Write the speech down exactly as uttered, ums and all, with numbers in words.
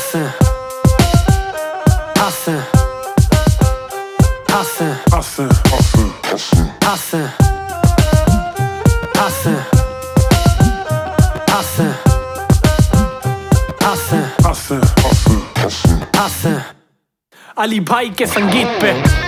Hassen, hassen, hassen, hassen, hassen, hassen, hassen, hassen, hassen, hassen, hassen, hassen, hassen, hassen, Ali भाई के संगीत पे